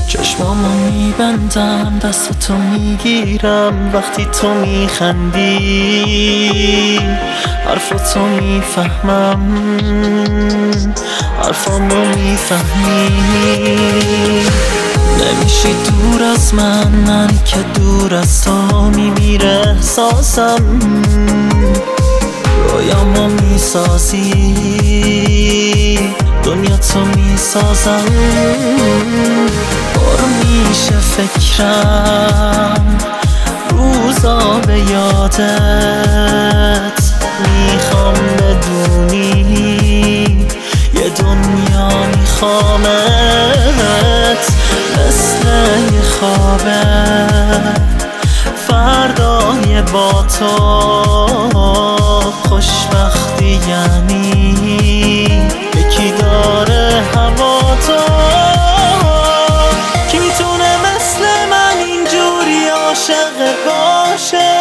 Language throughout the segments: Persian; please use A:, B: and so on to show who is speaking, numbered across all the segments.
A: چشمامو میبندم، دستاتو میگیرم وقتی تو میخندی، حرفاتو میفهمم، حرفامو میفهمی. نمیشی دور از من که دور از تو میمیره احساسم، رویامو میسازی، دنیا تو میسازم. پر میشه فکرم روزا به یادت، میخوام بدونی یه دنیا میخوامت، مثل یه خوابه فردای با تو. خوشبختی یعنی یکی داره هوا تو، کی میتونه مثل من اینجوری عاشق باشه؟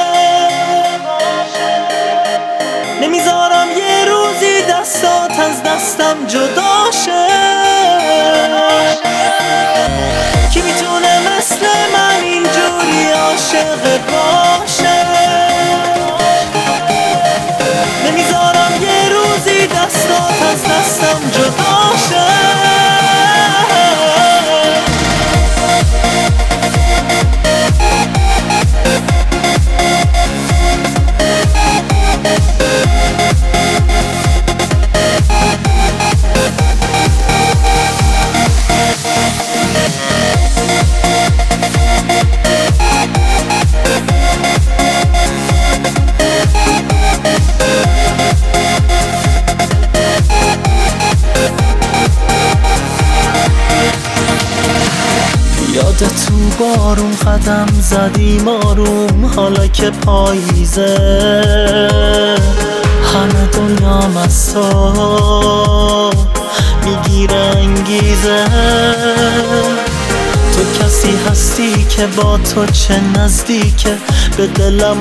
A: نمیذارم یه روزی دستات از دستم جدا شه. کی میتونه مثل من اینجوری عاشق باشه؟ نمیذارم یه روزی دستات از دستم جدا شه. یادت تو بارون قدم زدیم آروم، حالا که پاییزه همه دنیا از تو میگیره انگیزه. تو کسی هستی که با تو چه نزدیکه به دلم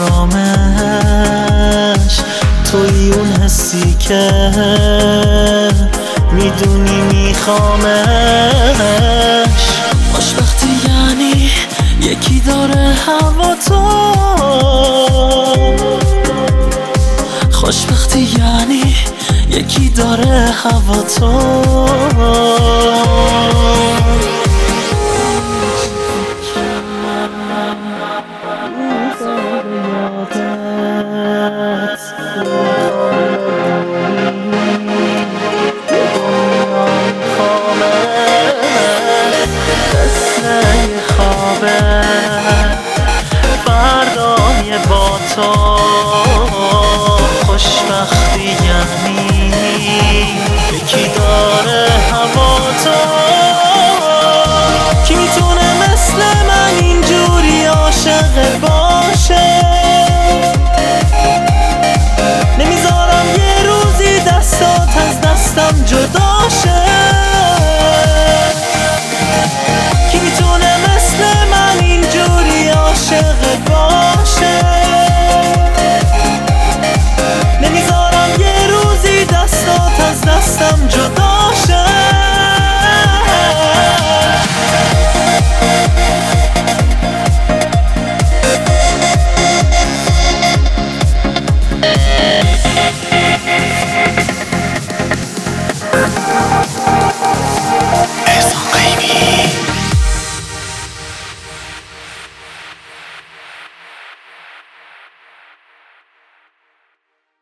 A: آرامش، توی اون حسی که میدونی میخوامش. خوشبختی یعنی یکی داره هوا تو، خوشبختی یعنی یکی داره هوا تو. فردای با تو